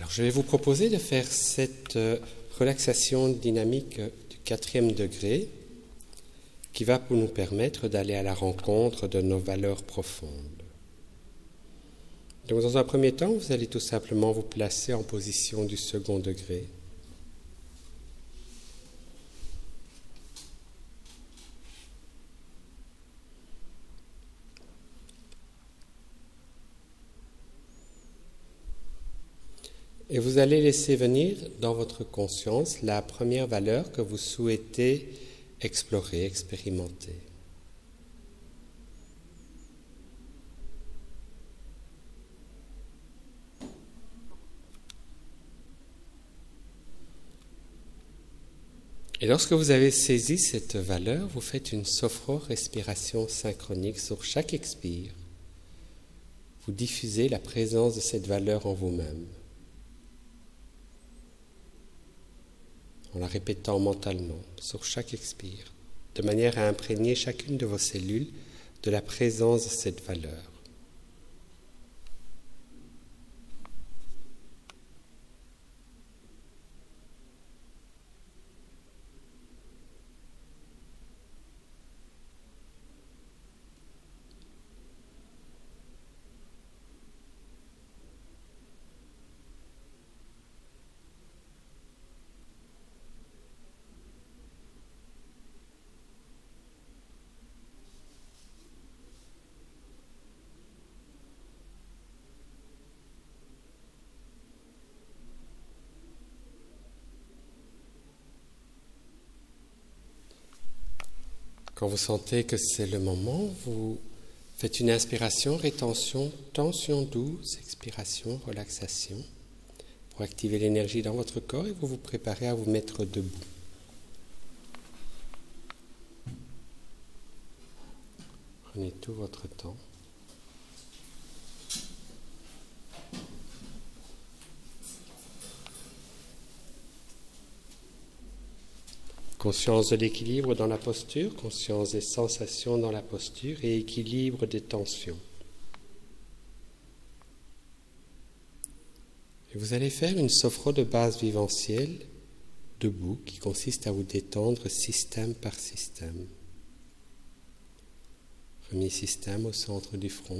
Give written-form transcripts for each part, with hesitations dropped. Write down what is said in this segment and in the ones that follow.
Alors, je vais vous proposer de faire cette relaxation dynamique du 4e degré qui va nous permettre d'aller à la rencontre de nos valeurs profondes. Donc, dans un premier temps, vous allez tout simplement vous placer en position du 2e degré. Et vous allez laisser venir dans votre conscience la première valeur que vous souhaitez explorer, expérimenter. Et lorsque vous avez saisi cette valeur, vous faites une sophro-respiration synchronique sur chaque expire. Vous diffusez la présence de cette valeur en vous-même, en la répétant mentalement sur chaque expire, de manière à imprégner chacune de vos cellules de la présence de cette valeur. Quand vous sentez que c'est le moment, vous faites une inspiration, rétention, tension douce, expiration, relaxation, pour activer l'énergie dans votre corps et vous vous préparez à vous mettre debout. Prenez tout votre temps. Conscience de l'équilibre dans la posture, conscience des sensations dans la posture et équilibre des tensions. Et vous allez faire une sophro de base vivencielle debout qui consiste à vous détendre système par système. Premier système au centre du front.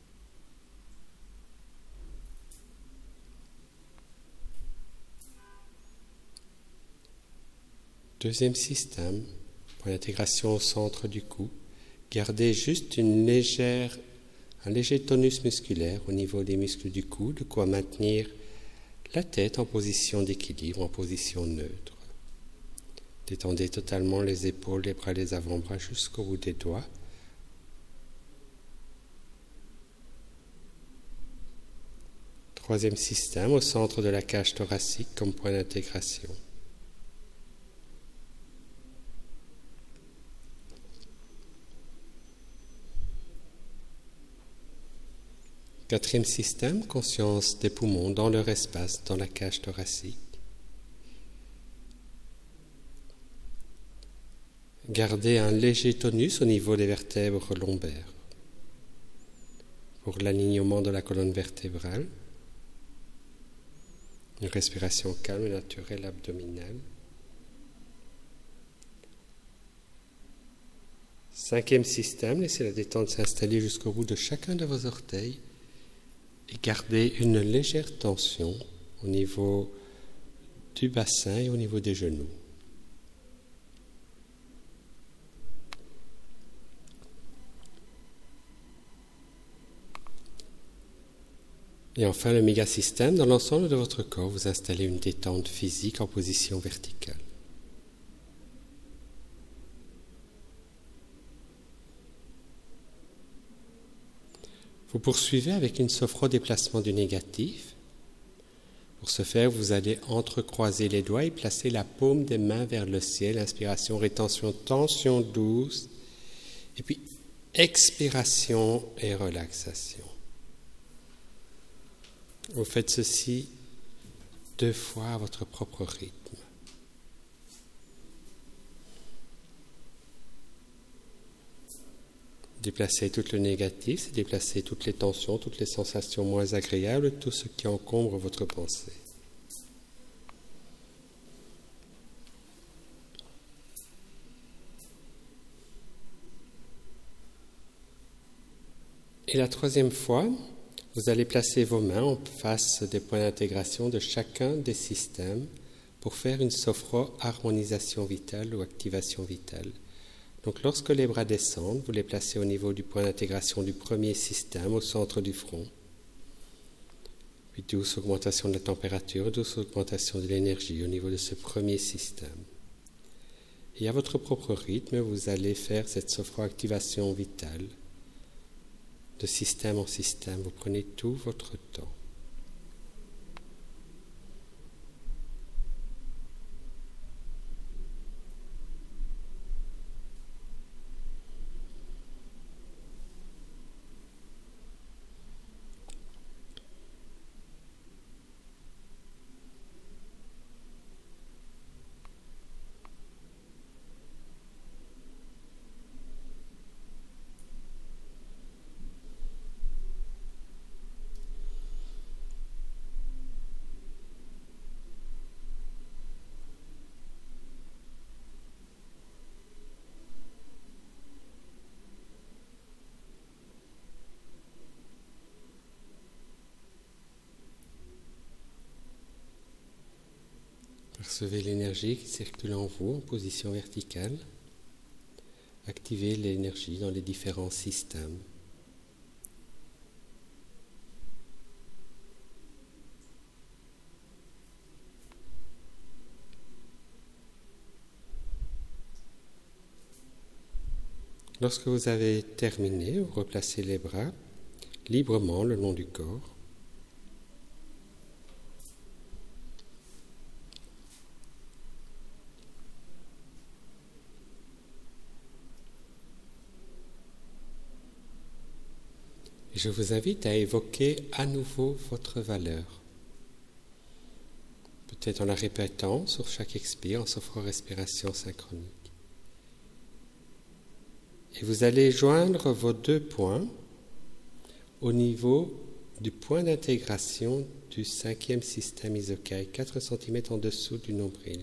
Deuxième système, point d'intégration au centre du cou. Gardez juste un léger tonus musculaire au niveau des muscles du cou, de quoi maintenir la tête en position d'équilibre, en position neutre. Détendez totalement les épaules, les bras, les avant-bras jusqu'au bout des doigts. Troisième système, au centre de la cage thoracique comme point d'intégration. Quatrième système, conscience des poumons dans leur espace, dans la cage thoracique. Gardez un léger tonus au niveau des vertèbres lombaires pour l'alignement de la colonne vertébrale. Une respiration calme et naturelle abdominale. Cinquième système, laissez la détente s'installer jusqu'au bout de chacun de vos orteils. Et gardez une légère tension au niveau du bassin et au niveau des genoux. Et enfin, le mégasystème, dans l'ensemble de votre corps, vous installez une détente physique en position verticale. Vous poursuivez avec une sophro-déplacement du négatif. Pour ce faire, vous allez entrecroiser les doigts et placer la paume des mains vers le ciel. Inspiration, rétention, tension douce. Et puis, expiration et relaxation. Vous faites ceci 2 fois à votre propre rythme. Déplacer tout le négatif, c'est déplacer toutes les tensions, toutes les sensations moins agréables, tout ce qui encombre votre pensée. Et la troisième fois, vous allez placer vos mains en face des points d'intégration de chacun des systèmes pour faire une sophro-harmonisation vitale ou activation vitale. Donc lorsque les bras descendent, vous les placez au niveau du point d'intégration du premier système, au centre du front. Puis douce augmentation de la température, douce augmentation de l'énergie au niveau de ce premier système. Et à votre propre rythme, vous allez faire cette sophro-activation vitale de système en système. Vous prenez tout votre temps. Percevez l'énergie qui circule en vous en position verticale. Activez l'énergie dans les différents systèmes. Lorsque vous avez terminé, vous replacez les bras librement le long du corps. Et je vous invite à évoquer à nouveau votre valeur. Peut-être en la répétant sur chaque expire, en sophro-respiration synchronique. Et vous allez joindre vos deux points au niveau du point d'intégration du 5e système Isokai, 4 cm en dessous du nombril.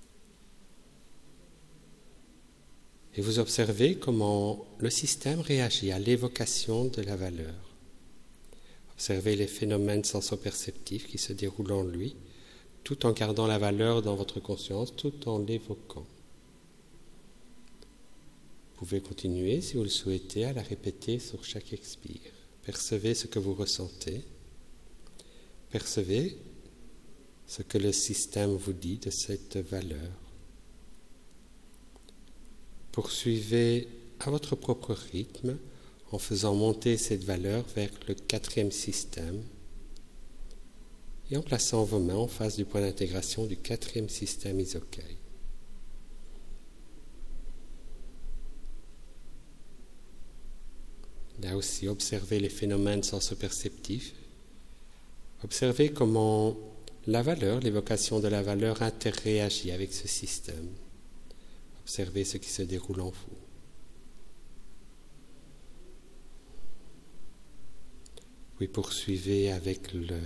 Et vous observez comment le système réagit à l'évocation de la valeur. Observez les phénomènes sensoperceptifs qui se déroulent en lui, tout en gardant la valeur dans votre conscience, tout en l'évoquant. Vous pouvez continuer, si vous le souhaitez, à la répéter sur chaque expire. Percevez ce que vous ressentez. Percevez ce que le système vous dit de cette valeur. Poursuivez à votre propre rythme en faisant monter cette valeur vers le 4e système et en plaçant vos mains en face du point d'intégration du 4e système Isokai. Là aussi, observez les phénomènes sensoperceptifs. Observez comment la valeur, l'évocation de la valeur interréagit avec ce système. Observez ce qui se déroule en vous. Puis poursuivez avec le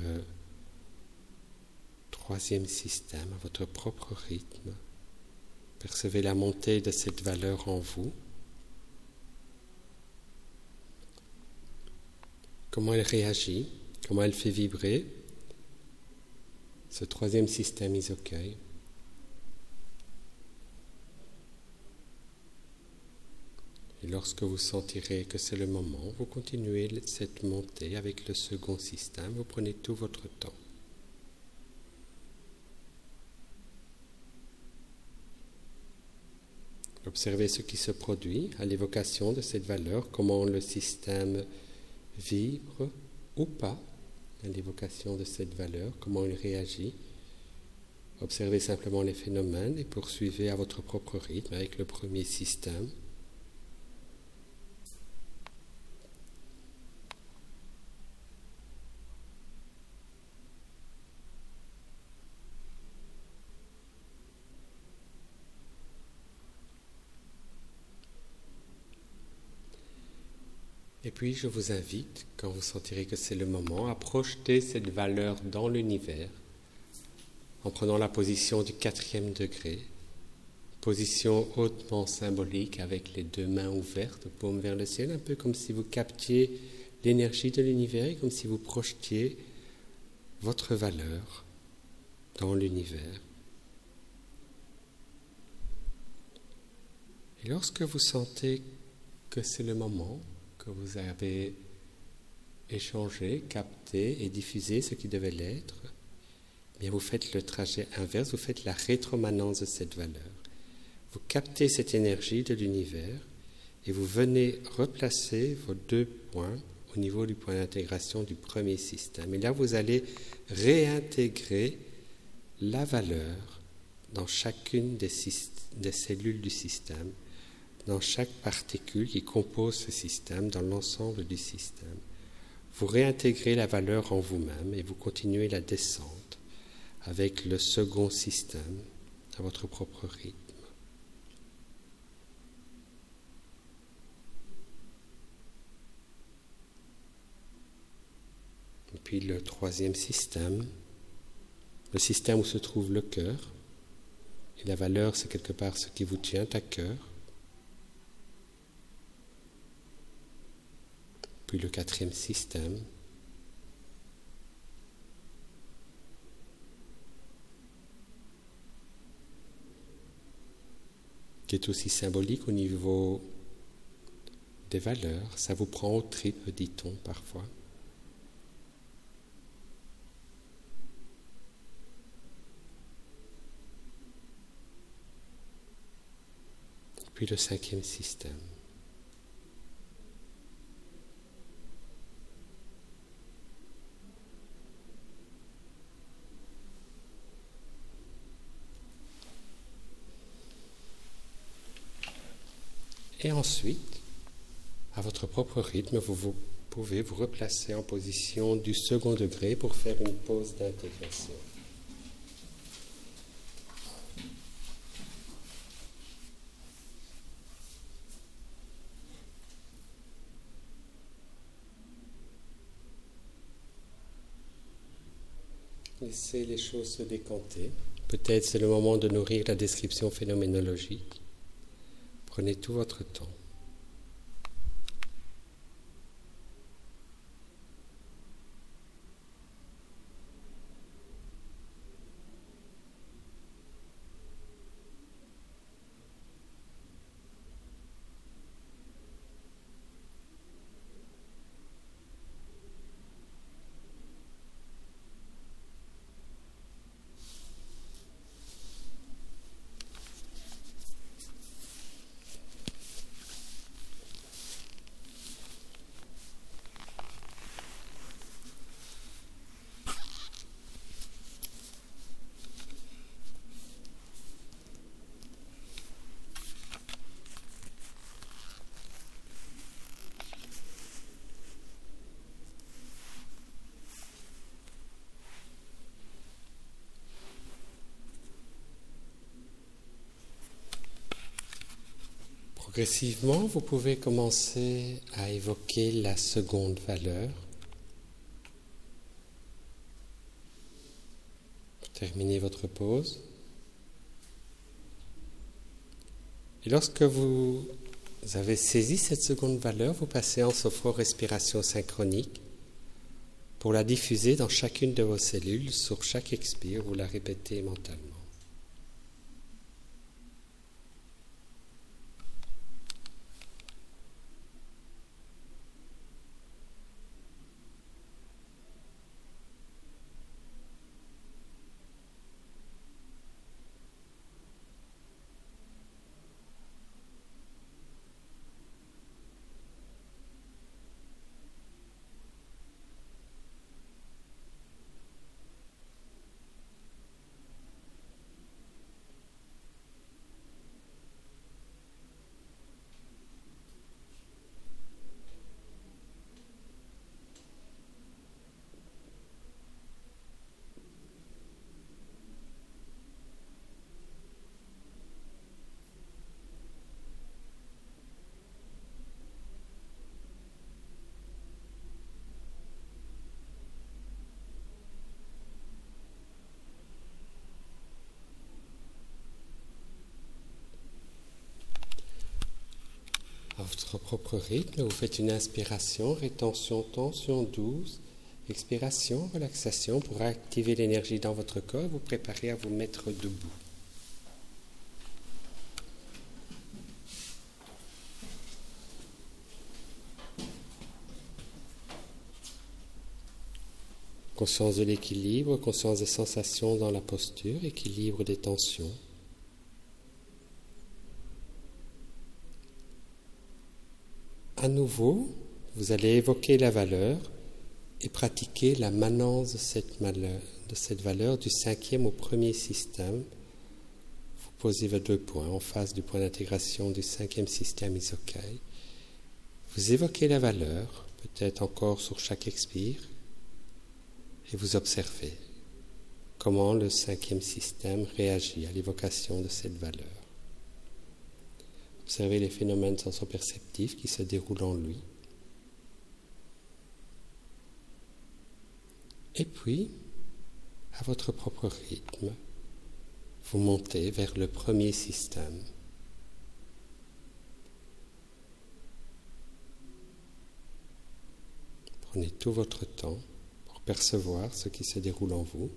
3e système, à votre propre rythme. Percevez la montée de cette valeur en vous. Comment elle réagit, comment elle fait vibrer ce 3e système Isokai. Et lorsque vous sentirez que c'est le moment, vous continuez cette montée avec le second système, vous prenez tout votre temps. Observez ce qui se produit à l'évocation de cette valeur, comment le système vibre ou pas à l'évocation de cette valeur, comment il réagit. Observez simplement les phénomènes et poursuivez à votre propre rythme avec le premier système. Et puis je vous invite, quand vous sentirez que c'est le moment, à projeter cette valeur dans l'univers en prenant la position du 4e degré, position hautement symbolique avec les deux mains ouvertes, paume vers le ciel, un peu comme si vous captiez l'énergie de l'univers, comme si vous projetiez votre valeur dans l'univers. Et lorsque vous sentez que c'est le moment, que vous avez échangé, capté et diffusé ce qui devait l'être, eh bien vous faites le trajet inverse, vous faites la rétromanence de cette valeur. Vous captez cette énergie de l'univers et vous venez replacer vos 2 points au niveau du point d'intégration du premier système. Et là, vous allez réintégrer la valeur dans chacune des cellules du système, dans chaque particule qui compose ce système, dans l'ensemble du système. Vous réintégrez la valeur en vous-même et vous continuez la descente avec le second système à votre propre rythme. Et puis le troisième système, le système où se trouve le cœur. Et la valeur, c'est quelque part ce qui vous tient à cœur. Puis le quatrième système, qui est aussi symbolique au niveau des valeurs. Ça vous prend aux tripes, dit-on parfois. Puis le cinquième système. Et ensuite, à votre propre rythme, vous pouvez vous replacer en position du second degré pour faire une pause d'intégration. Laissez les choses se décanter. Peut-être c'est le moment de nourrir la description phénoménologique. Prenez tout votre temps. Progressivement, vous pouvez commencer à évoquer la seconde valeur. Terminez votre pause. Et lorsque vous avez saisi cette seconde valeur, vous passez en sophro-respiration synchronique pour la diffuser dans chacune de vos cellules. Sur chaque expire, vous la répétez mentalement. votre propre rythme, vous faites une inspiration, rétention, tension 12, expiration, relaxation pour activer l'énergie dans votre corps et vous préparer à vous mettre debout. Conscience de l'équilibre, conscience des sensations dans la posture, équilibre des tensions. À nouveau, vous allez évoquer la valeur et pratiquer la manance de cette valeur du 5e au 1er système. Vous posez vos 2 points en face du point d'intégration du 5e système Isokai. Vous évoquez la valeur, peut-être encore sur chaque expire, et vous observez comment le 5e système réagit à l'évocation de cette valeur. Observez les phénomènes sensoperceptifs qui se déroulent en lui. Et puis, à votre propre rythme, vous montez vers le 1er système. Prenez tout votre temps pour percevoir ce qui se déroule en vous.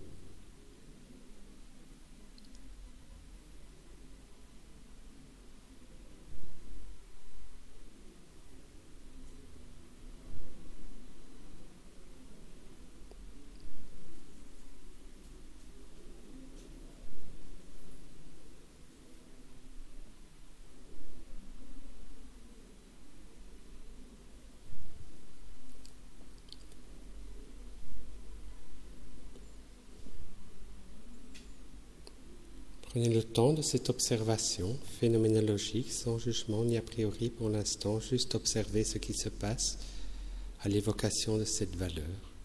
Prenez le temps de cette observation phénoménologique, sans jugement ni a priori pour l'instant, juste observer ce qui se passe à l'évocation de cette valeur.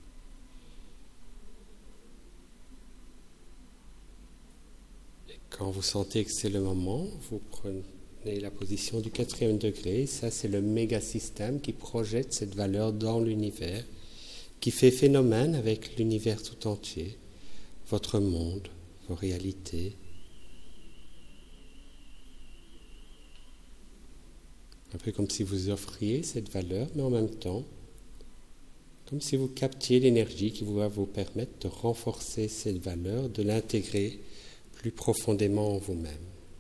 Et quand vous sentez que c'est le moment, vous prenez la position du 4e degré. Ça, c'est le méga-système qui projette cette valeur dans l'univers, qui fait phénomène avec l'univers tout entier, votre monde, vos réalités. Un peu comme si vous offriez cette valeur, mais en même temps, comme si vous captiez l'énergie qui va vous permettre de renforcer cette valeur, de l'intégrer plus profondément en vous-même.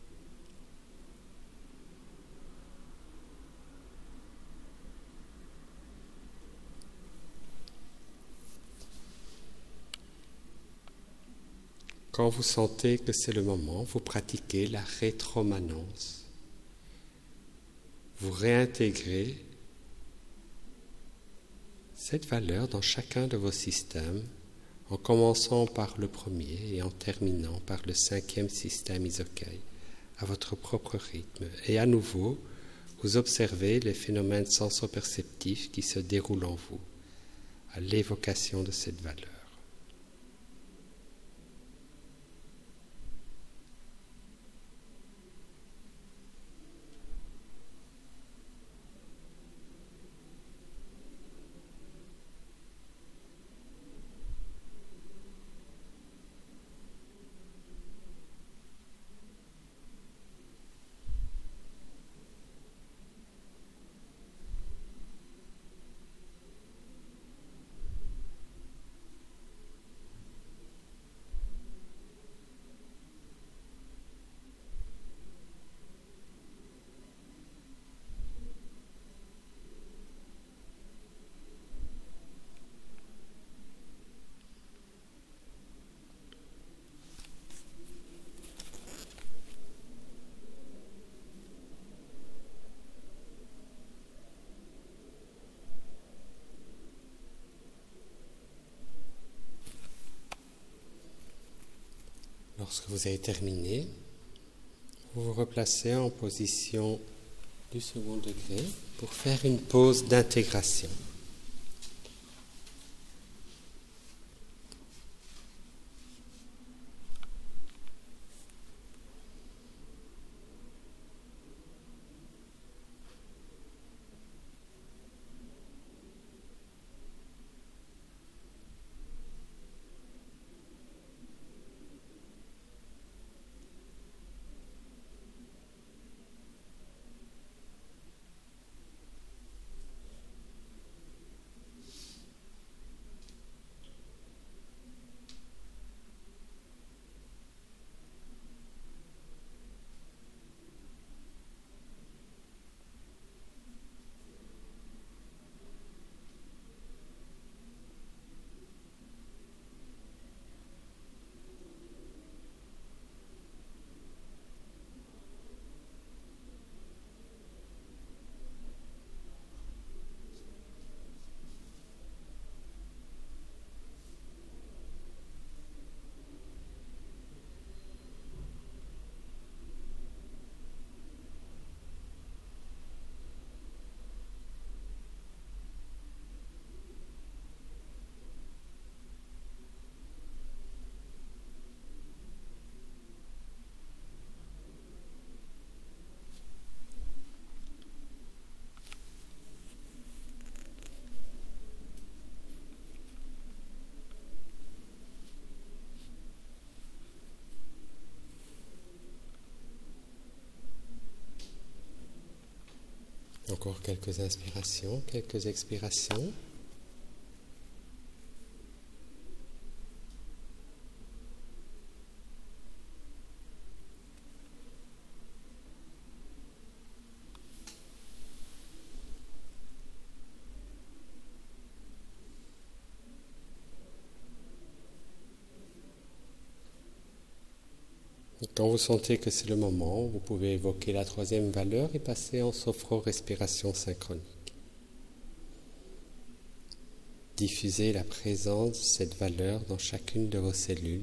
Quand vous sentez que c'est le moment, vous pratiquez la rétromanence. Vous réintégrez cette valeur dans chacun de vos systèmes, en commençant par le 1er et en terminant par le 5e système Isokai, à votre propre rythme. Et à nouveau, vous observez les phénomènes sensoperceptifs qui se déroulent en vous, à l'évocation de cette valeur. Lorsque vous avez terminé, vous vous replacez en position du 2e degré pour faire une pause d'intégration. Encore quelques inspirations, quelques expirations. Quand vous sentez que c'est le moment, vous pouvez évoquer la troisième valeur et passer en sophro-respiration synchronique. Diffusez la présence de cette valeur dans chacune de vos cellules.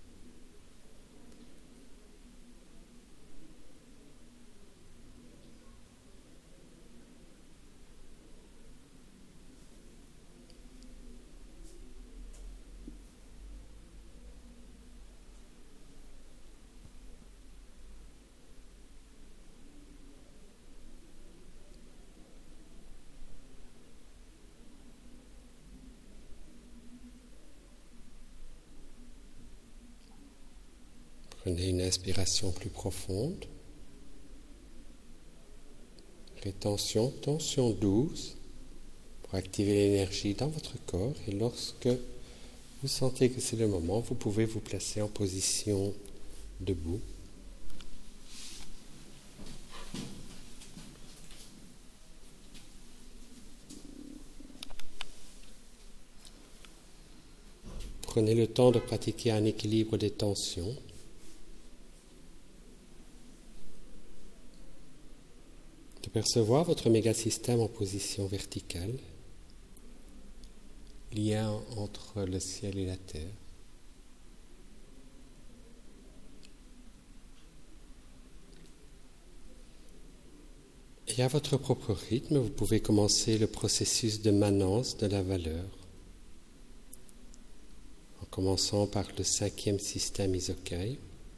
Prenez une inspiration plus profonde. Rétention, tension douce pour activer l'énergie dans votre corps. Et lorsque vous sentez que c'est le moment, vous pouvez vous placer en position debout. Prenez le temps de pratiquer un équilibre des tensions. De percevoir votre mégasystème en position verticale, lien entre le ciel et la terre. Et à votre propre rythme, vous pouvez commencer le processus de manance de la valeur, en commençant par le 5e système Isokai.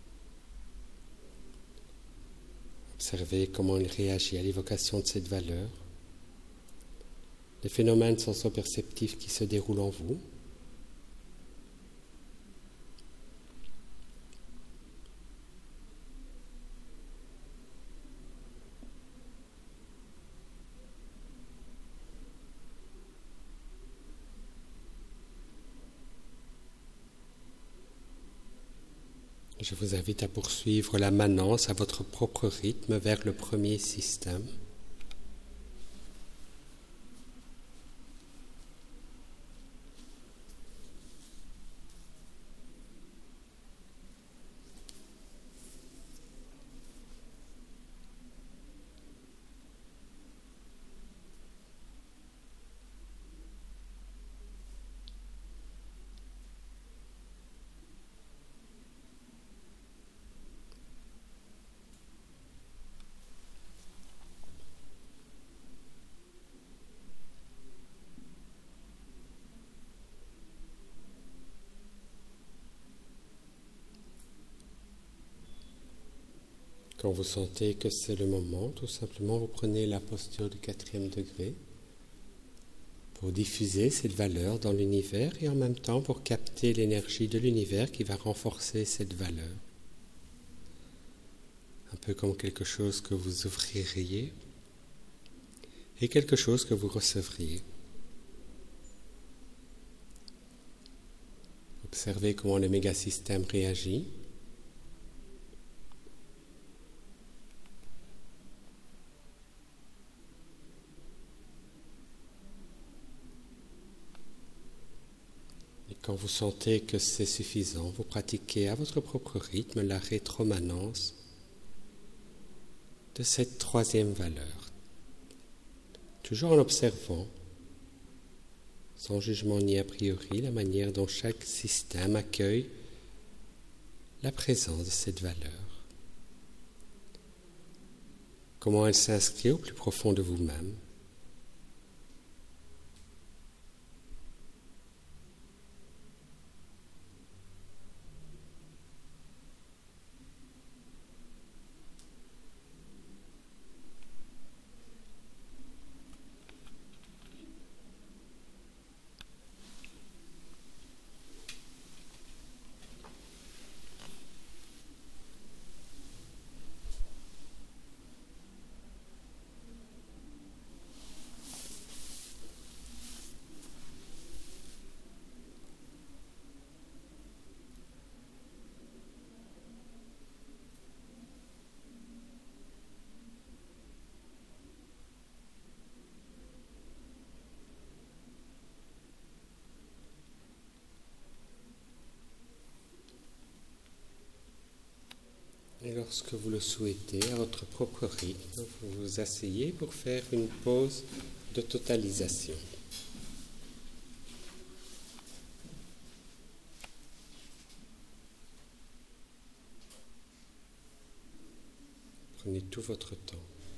Observez comment il réagit à l'évocation de cette valeur, les phénomènes sensoperceptifs qui se déroulent en vous. Je vous invite à poursuivre la manance à votre propre rythme vers le 1er système. Quand vous sentez que c'est le moment, tout simplement vous prenez la posture du 4e degré pour diffuser cette valeur dans l'univers et en même temps pour capter l'énergie de l'univers qui va renforcer cette valeur. Un peu comme quelque chose que vous offririez et quelque chose que vous recevriez. Observez comment le mégasystème réagit. Quand vous sentez que c'est suffisant, vous pratiquez à votre propre rythme la rétromanence de cette 3e valeur. Toujours en observant, sans jugement ni a priori, la manière dont chaque système accueille la présence de cette valeur. Comment elle s'inscrit au plus profond de vous-même. Et lorsque vous le souhaitez, à votre propre rythme, vous vous asseyez pour faire une pause de totalisation. Prenez tout votre temps.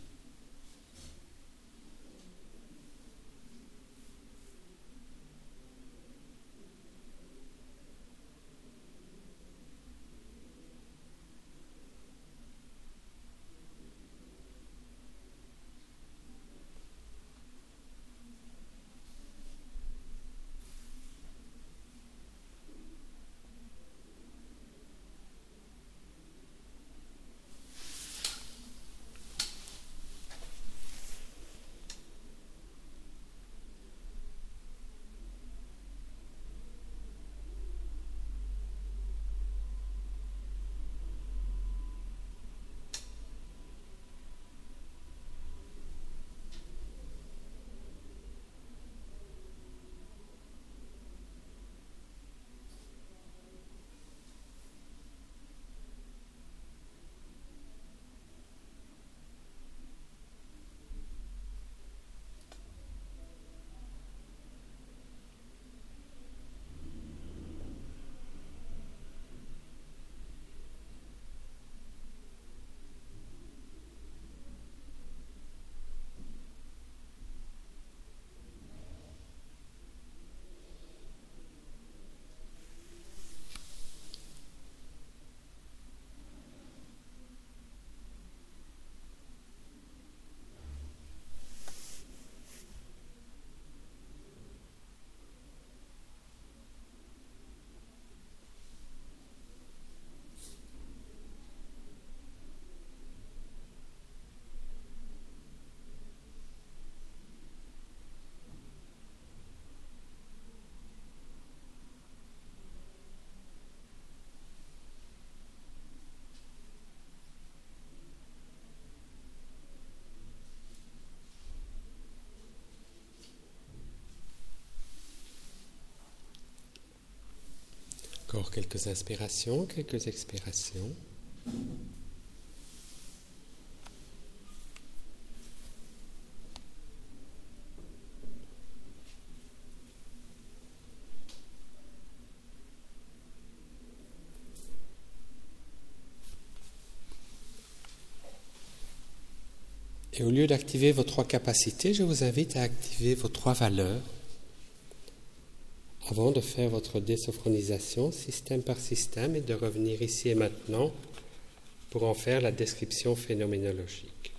Encore quelques inspirations, quelques expirations. Et au lieu d'activer vos 3 capacités, je vous invite à activer vos 3 valeurs avant de faire votre désophronisation système par système et de revenir ici et maintenant pour en faire la description phénoménologique.